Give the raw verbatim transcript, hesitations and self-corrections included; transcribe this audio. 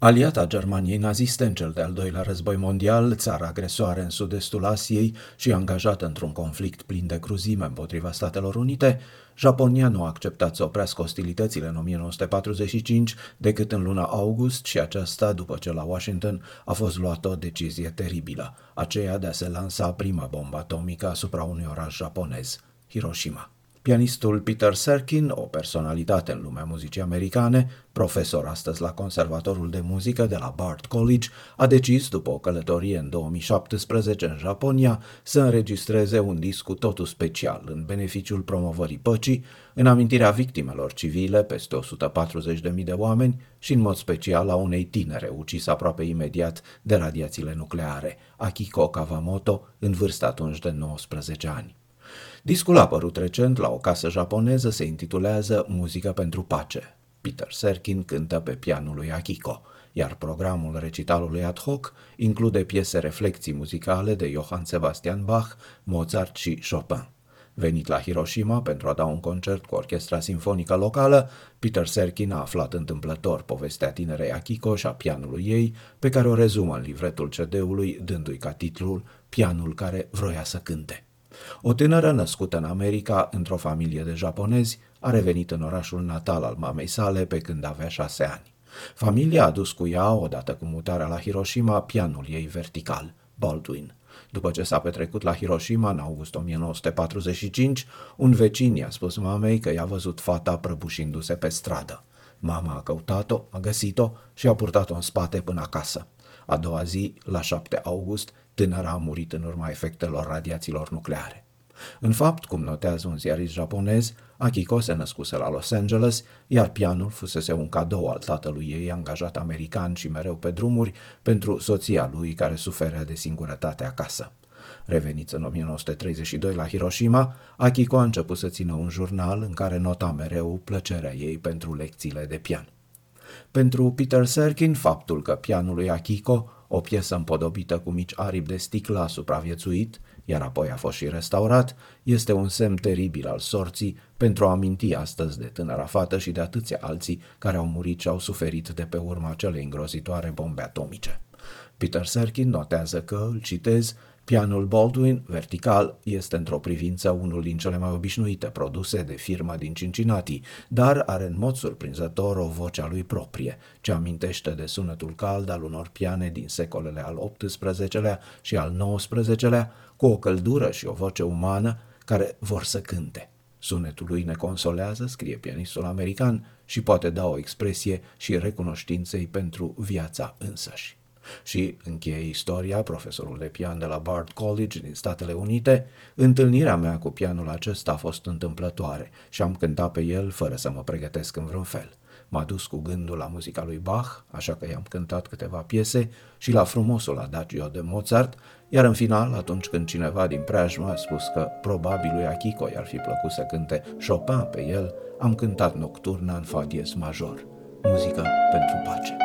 Aliata Germaniei naziste în cel de-al doilea război mondial, țara agresoare în sud-estul Asiei și angajată într-un conflict plin de cruzime împotriva Statelor Unite, Japonia nu a acceptat să oprească ostilitățile în o mie nouă sute patruzeci și cinci decât în luna august și aceasta după ce la Washington a fost luată o decizie teribilă, aceea de a se lansa prima bombă atomică asupra unui oraș japonez, Hiroshima. Pianistul Peter Serkin, o personalitate în lumea muzicii americane, profesor astăzi la Conservatorul de Muzică de la Bard College, a decis, după o călătorie în două mii șaptesprezece în Japonia, să înregistreze un disc cu totul special în beneficiul promovării păcii, în amintirea victimelor civile, peste o sută patruzeci de mii de oameni, și în mod special a unei tinere ucisă aproape imediat de radiațiile nucleare, Akiko Kawamoto, în vârstă atunci de nouăsprezece ani. Discul a apărut recent la o casă japoneză, se intitulează Muzică pentru pace. Peter Serkin cântă pe pianul lui Akiko, iar programul recitalului ad hoc include piese reflecții muzicale de Johann Sebastian Bach, Mozart și Chopin. Venit la Hiroshima pentru a da un concert cu orchestra sinfonică locală, Peter Serkin a aflat întâmplător povestea tinerei Akiko și a pianului ei, pe care o rezumă în livretul C D-ului, dându-i ca titlul Pianul care vroia să cânte. O tânără născută în America, într-o familie de japonezi, a revenit în orașul natal al mamei sale pe când avea șase ani. Familia a adus cu ea, odată cu mutarea la Hiroshima, pianul ei vertical, Baldwin. După ce s-a petrecut la Hiroshima în august o mie nouă sute patruzeci și cinci, un vecin i-a spus mamei că i-a văzut fata prăbușindu-se pe stradă. Mama a căutat-o, a găsit-o și a purtat-o în spate până acasă. A doua zi, la șapte august, tânăra a murit în urma efectelor radiațiilor nucleare. În fapt, cum notează un ziarist japonez, Akiko se născuse la Los Angeles, iar pianul fusese un cadou al tatălui ei, angajat american și mereu pe drumuri, pentru soția lui care suferea de singurătate acasă. Reveniți în o mie nouă sute treizeci și doi la Hiroshima, Akiko a început să țină un jurnal în care nota mereu plăcerea ei pentru lecțiile de pian. Pentru Peter Serkin, faptul că pianul lui Akiko, o piesă împodobită cu mici aripi de sticlă, a supraviețuit, iar apoi a fost și restaurat, este un semn teribil al sorții pentru a aminti astăzi de tânăra fată și de atâția alții care au murit și au suferit de pe urma celei îngrozitoare bombe atomice. Peter Serkin notează că, îl citez, pianul Baldwin, vertical, este într-o privință unul din cele mai obișnuite produse de firma din Cincinnati, dar are în mod surprinzător o voce a lui proprie, ce amintește de sunetul cald al unor piane din secolele al optsprezecelea și al nouăsprezecelea, cu o căldură și o voce umană care vor să cânte. Sunetul lui ne consolează, scrie pianistul american, și poate da o expresie și recunoștinței pentru viața însăși. Și încheie istoria profesorul de pian de la Bard College din Statele Unite. Întâlnirea mea cu pianul acesta a fost întâmplătoare și am cântat pe el fără să mă pregătesc în vreun fel. M-a dus cu gândul la muzica lui Bach, așa că i-am cântat câteva piese, și la frumosul adagio de Mozart, iar în final, atunci când cineva din preajmă a spus că probabil lui Akiko i-ar fi plăcut să cânte Chopin pe el, am cântat nocturna în fa diez major, muzică pentru pace.